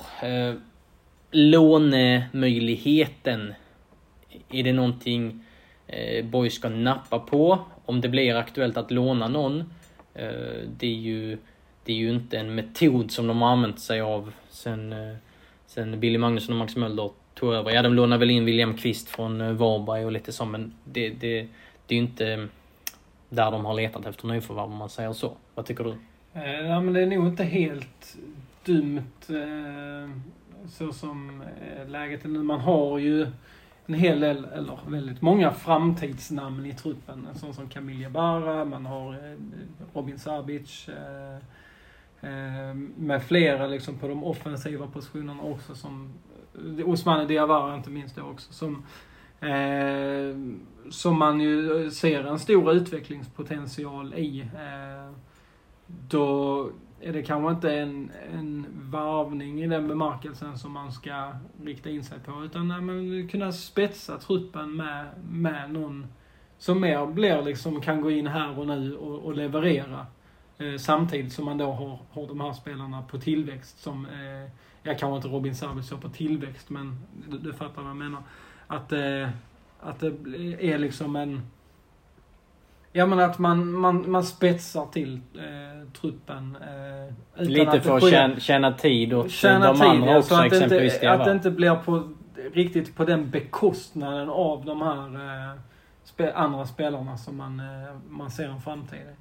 Lånemöjligheten, är det någonting Boys ska nappa på om det blir aktuellt att låna någon? Det är ju inte en metod som de har använt sig av sen Billy Magnusson och Max Mölder tog över. Ja, de lånar väl in William Kvist från Varberg och lite så, men det är ju inte där de har letat efter nyförvärv, om man säger så. Vad tycker du? Ja, men det är nog inte helt dumt så som läget är nu. Man har ju en hel del, eller väldigt många framtidsnamn i truppen. En sån som Camille Barra, man har Robin Sabic med flera liksom på de offensiva positionerna också, som Ousmane Diawara inte minst det också, som man ju ser en stor utvecklingspotential i. Då är det kanske inte en varvning i den bemärkelsen som man ska rikta in sig på, utan man kunna spetsa truppen med någon som mer blir liksom, kan gå in här och nu och leverera, samtidigt som man då har de här spelarna på tillväxt som jag kanske inte Robin Savic på tillväxt, men du fattar vad jag menar, att det är liksom att man spetsar till truppen lite för att tjäna tid och de andra också, exempelvis att det inte blir på riktigt på den bekostnaden av de här andra spelarna som man ser en framtid i.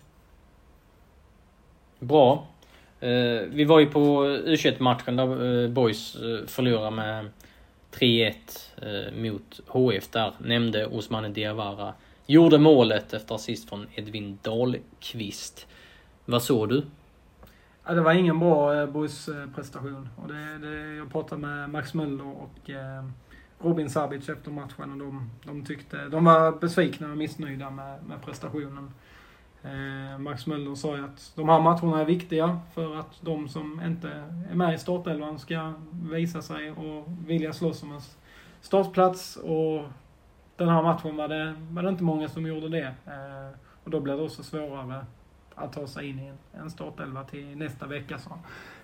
Bra. Vi var ju på U21-matchen där Boys förlorade med 3-1 mot HF. Där nämnde Osmane Diawara. Gjorde målet efter assist från Edvin Dahlqvist. Vad såg du? Ja, det var ingen bra Boys prestation. Och jag pratade med Max Möller och Robin Sabic efter matchen. Och de var besvikna och missnöjda med prestationen. Max Möller sa ju att de här matcherna är viktiga för att de som inte är med i startelvan ska visa sig och vilja slåss om en startplats. Och den här matchen var det inte många som gjorde det. Och då blev det också svårare att ta sig in i en startelva till nästa vecka. Så.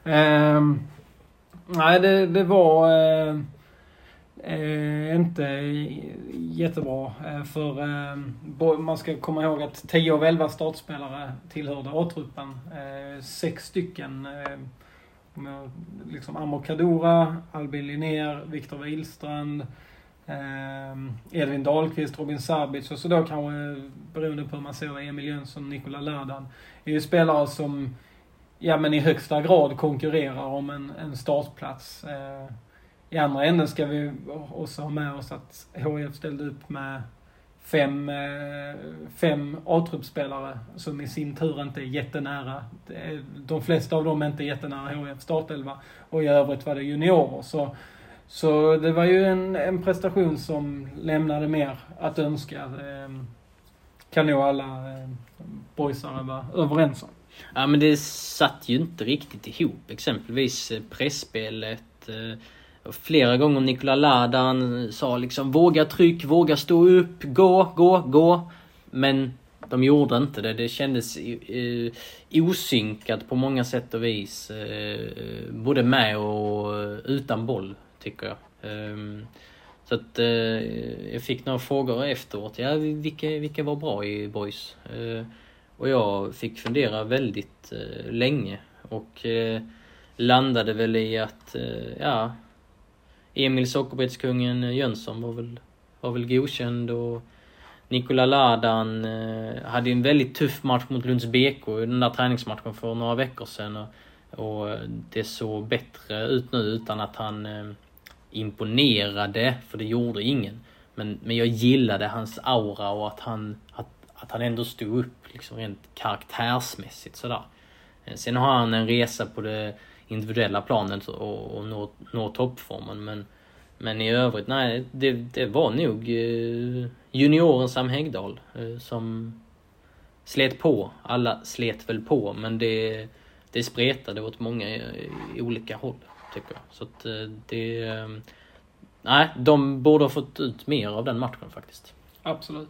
Nej, det var inte jättebra. För man ska komma ihåg att 10 av 11 startspelare tillhörde A-truppen. 6 stycken. Liksom Amor Kadura, Albin Linnér, Viktor Wihlstrand, Edvin Dahlqvist, Robin Sabic och så då kanske beroende på hur man ser Emil Jönsson och Nikola Ladan är ju spelare som men i högsta grad konkurrerar om en startplats. I andra änden ska vi också ha med oss att HIF ställde upp med 5 A-truppspelare som i sin tur inte är jättenära. De flesta av dem är inte jättenära HIF startelva och i övrigt var det juniorer. Så det var ju en prestation som lämnade mer att önska. Kan nog alla boysare vara överens om. Ja, men det satt ju inte riktigt ihop. Exempelvis pressspelet. Flera gånger Nikola Ladan sa liksom våga tryck, våga stå upp, gå. Men de gjorde inte det. Det kändes osynkat på många sätt och vis. Både med och utan boll, tycker jag. Så att jag fick några frågor efteråt. Ja, vilka var bra i Boys? Och jag fick fundera väldigt länge. Och landade väl i att Emil Sockerbetskungen Jönsson var väl godkänd. Och Nikola Ladan hade en väldigt tuff match mot Lunds BK i den där träningsmatchen för några veckor sedan. Och det såg bättre ut nu utan att han imponerade, för det gjorde ingen. Men jag gillade hans aura och att han ändå stod upp liksom rent karaktärsmässigt sådär. Sen har han en resa på det individuella planet och nå toppformen. Men i övrigt, nej, det var nog junioren Sam Häggdahl som slet på. Alla slet väl på, men det spretade åt många i olika håll, tycker jag. Så att nej, de borde ha fått ut mer av den matchen faktiskt. Absolut.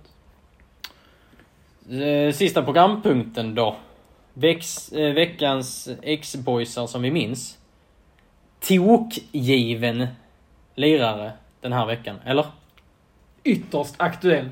Sista programpunkten då. Veckans ex-boysar som vi minns. Tokgiven lirare den här veckan, eller? Ytterst aktuell.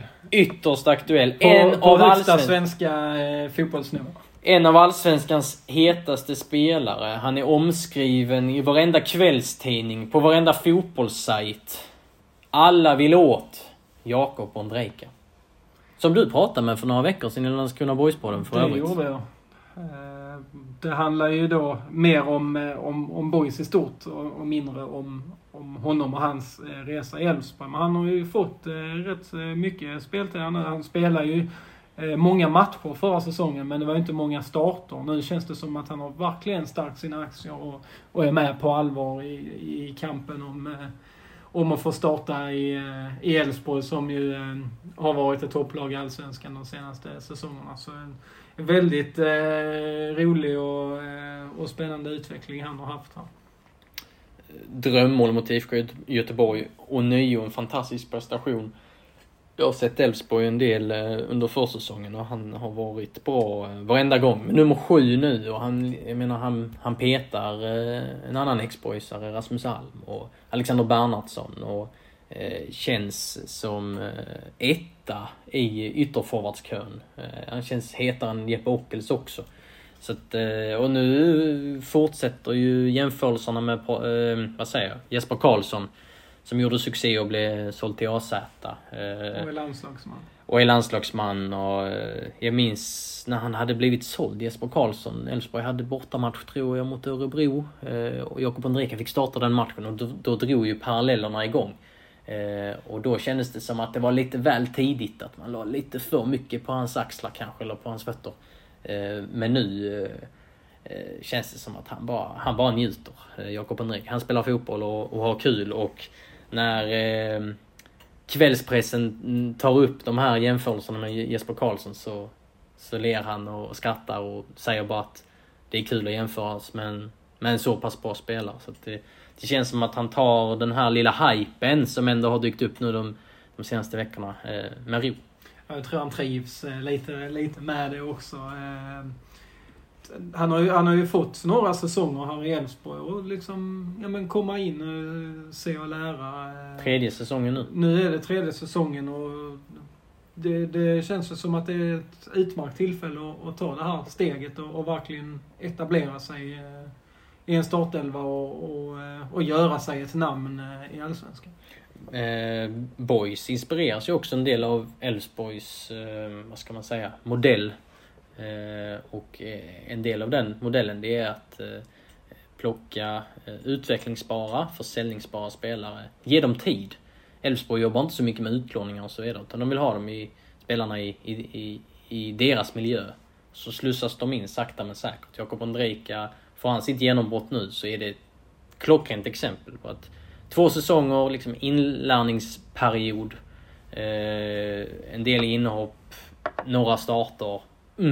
På högsta svenska fotbollsnummer. En av allsvenskans hetaste spelare. Han är omskriven i varenda kvällstidning, på varenda fotbollssajt. Alla vill åt Jakob Ondrejka. Som du pratade med för några veckor sedan i Landskrona Boys-podden för övrigt. Det gjorde jag. Det handlar ju då mer om Boys i stort och mindre om honom och hans resa i Elfsborg. Men han har ju fått rätt mycket speltid. Han spelar ju många matcher förra säsongen, men det var inte många starter. Nu känns det som att han har verkligen stärkt sina aktier och är med på allvar i kampen om att få starta i Elfsborg, som ju har varit ett topplag i Allsvenskan de senaste säsongerna. Så en väldigt rolig och spännande utveckling han har haft här. Drömmål mot IFK Göteborg och nio en fantastisk prestation. Jag har sett Elfsborg en del under försäsongen och han har varit bra varenda gång. Men nummer 7 nu, och han petar en annan ex-boysare, Rasmus Alm och Alexander Bernhardsson, och känns som etta i ytterforwardskön. Han känns hetare än Jeppe Ockels också. Så att, och nu fortsätter ju jämförelserna med Jesper Karlsson, som gjorde succé och blev såld till AZ. Och är landslagsman. Och jag minns när han hade blivit såld, Jesper Karlsson. Elfsborg hade bortamatch tror jag mot Örebro. Och Jakob Ondrejka fick starta den matchen och då drog ju parallellerna igång. Och då kändes det som att det var lite väl tidigt, att man la lite för mycket på hans axlar kanske, eller på hans fötter. Men nu känns det som att han bara njuter, Jakob Ondrejka. Han spelar fotboll och har kul, och när kvällspressen tar upp de här jämförelserna med Jesper Karlsson så ler han och skrattar och säger bara att det är kul att jämföras med en så pass bra spelare. Så att det känns som att han tar den här lilla hypen som ändå har dykt upp nu de senaste veckorna med ro. Jag tror han trivs lite med det också. Han har ju fått några säsonger här i Elfsborg och liksom komma in och se och lära. Tredje säsongen nu. Nu är det tredje säsongen och det känns som att det är ett utmärkt tillfälle att ta det här steget och verkligen etablera sig i en startelva och göra sig ett namn i Allsvenskan. Boys inspireras ju också en del av Elfsborgs modell. Och en del av den modellen, det är att plocka utvecklingsbara, försäljningsbara spelare. Ge dem tid. Elfsborg jobbar inte så mycket med utlåningar och så vidare, utan de vill ha dem spelarna i deras miljö. Så slussas de in sakta men säkert. Jakob Ondrejka, får han sitt genombrott nu, så är det ett klockrent exempel på att 2 säsonger, liksom inlärningsperiod, en del inhopp, några starter.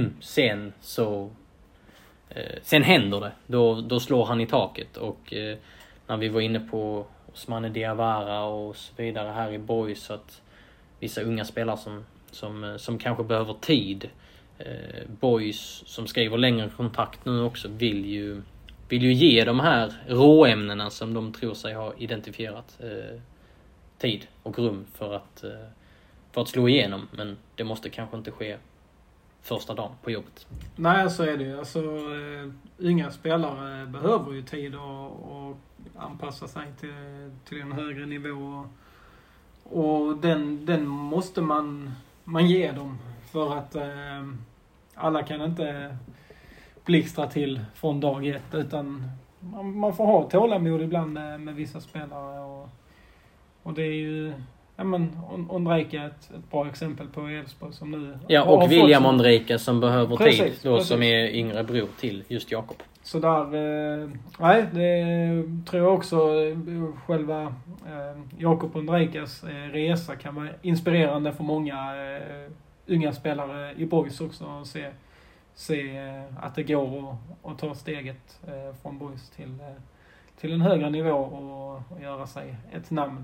Sen händer det. Då slår han i taket. Och när vi var inne på Osmane Diawara och så vidare här i Boys, så att vissa unga spelare som kanske behöver tid. Boys som skriver längre kontrakt nu också vill ju ge de här råämnena som de tror sig ha identifierat tid och rum för att slå igenom. Men det måste kanske inte ske första dagen på jobbet. Nej, så är det ju. Alltså, unga spelare behöver ju tid att anpassa sig till en högre nivå. Och den måste man ge dem. För att alla kan inte blixtra till från dag ett. Utan man får ha tålamod ibland med vissa spelare. Och det är ju... Ja, men Ondrejka är ett bra exempel på Elfsborg som nu... Ja, och William Ondrejka som behöver tid då, precis. Som är yngre bror till just Jakob. Så där... det tror jag också själva Jakob Ondrejkas resa kan vara inspirerande för många unga spelare i Boys också. Och se att det går att ta steget från Boys till en högre nivå och göra sig ett namn.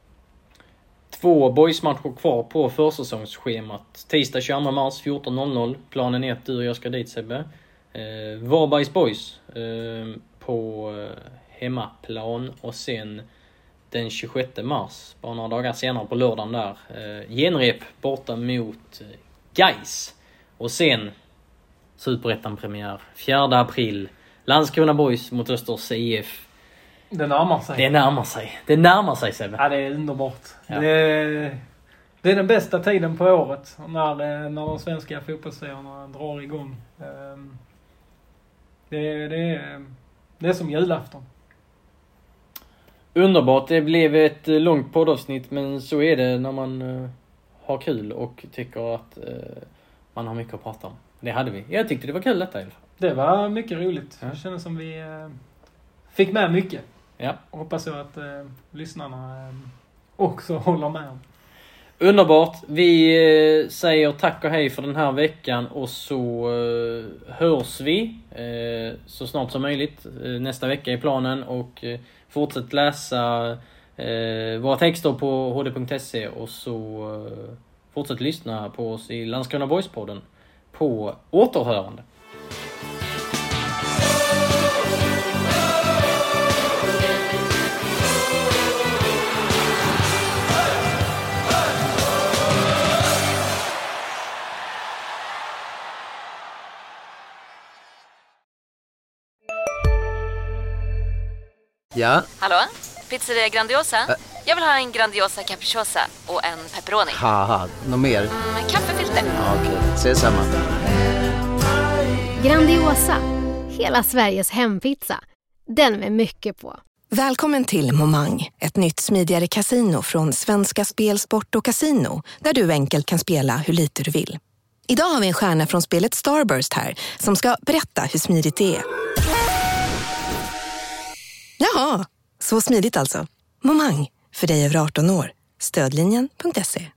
2 Boys-matcher kvar på försäsongsschemat. Tisdag 22 mars 14.00. Planen är att du och jag ska dit, Sebbe. Varbergs Boys på hemmaplan. Och sen den 26 mars, bara några dagar senare på lördagen där, genrep borta mot Gais. Och sen Superettan-premiär 4 april. Landskrona Boys mot Östers IF. Det närmar sig. Det närmar sig, Sebbe. Ja, det är underbart. Ja. Det är den bästa tiden på året när de svenska fotbollsserierna drar igång. Det är som julafton. Underbart. Det blev ett långt poddavsnitt, men så är det när man har kul och tycker att man har mycket att prata om. Det hade vi. Jag tyckte det var kul detta i alla fall. Det var mycket roligt. Ja. Det kändes som vi fick med mycket. Ja. Och hoppas jag att lyssnarna också håller med. Underbart. Vi säger tack och hej för den här veckan. Och så hörs vi så snart som möjligt nästa vecka i planen. Och fortsätt läsa våra texter på hd.se. Och så fortsätt lyssna på oss i Landskrona Boys-podden. På återhörande. Ja? Hallå? Pizzeria Grandiosa? Jag vill ha en Grandiosa capriciosa och en pepperoni. Haha, något mer? Kaffefilter. Ja, okej, ses samma. Grandiosa, hela Sveriges hempizza. Den med mycket på. Välkommen till Momang, ett nytt smidigare kasino från Svenska Spel, Sport och Casino, där du enkelt kan spela hur lite du vill. Idag har vi en stjärna från spelet Starburst här som ska berätta hur smidigt det är. Jaha, så smidigt alltså. Momang, för dig över 18 år. Stödlinjen.se.